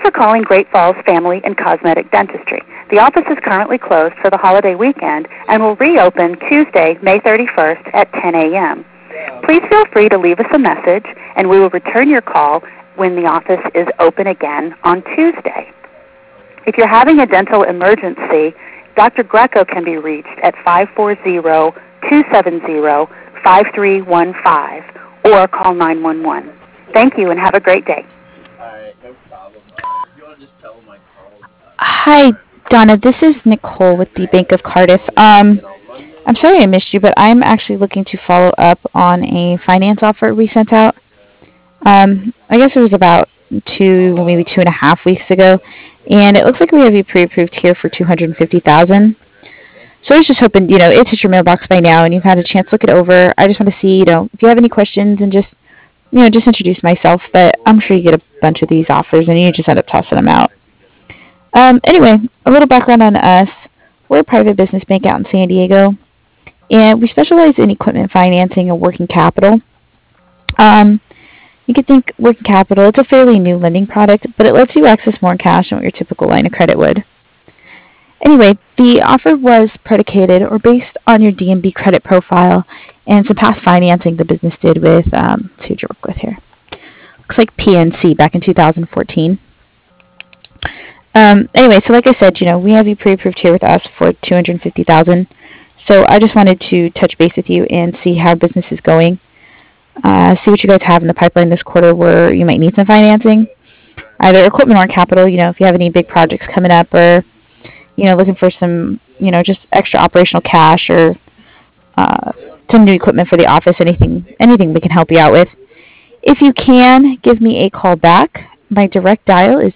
for calling Great Falls Family and Cosmetic Dentistry. The office is currently closed for the holiday weekend and will reopen Tuesday, May 31st at 10 a.m. Please feel free to leave us a message, and we will return your call when the office is open again on Tuesday. If you're having a dental emergency, Dr. Greco can be reached at 540-270-5315 or call 911. Thank you and have a great day. Hi, Donna. This is Nicole with the Bank of Cardiff. I'm sorry I missed you, but I'm actually looking to follow up on a finance offer we sent out. I guess it was about maybe 2.5 weeks ago, and it looks like we have you pre-approved here for 250,000. So I was just hoping, it's hit your mailbox by now, and you've had a chance to look it over. I just want to see, if you have any questions, and just introduce myself. But I'm sure you get a bunch of these offers, and you just end up tossing them out. Anyway, a little background on us. We're a private business bank out in San Diego, and we specialize in equipment financing and working capital. Um, you could think working capital, it's a fairly new lending product, but it lets you access more cash than what your typical line of credit would. Anyway, the offer was predicated or based on your DMB credit profile and some past financing the business did with, let's see what you work with here. Looks like PNC back in 2014. Anyway, so like I said, we have you pre-approved here with us for 250,000. So I just wanted to touch base with you and see how business is going. See what you guys have in the pipeline this quarter where you might need some financing, either equipment or capital. If you have any big projects coming up, or looking for some, just extra operational cash, or some new equipment for the office. Anything we can help you out with. If you can, give me a call back. My direct dial is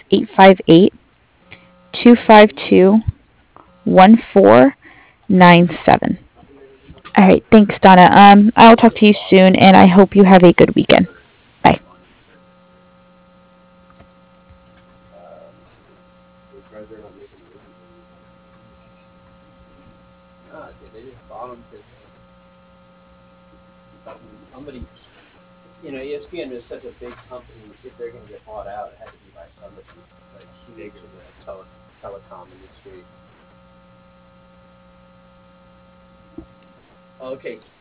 858-252-1497. All right, thanks, Donna. I'll talk to you soon, and I hope you have a good weekend. Bye.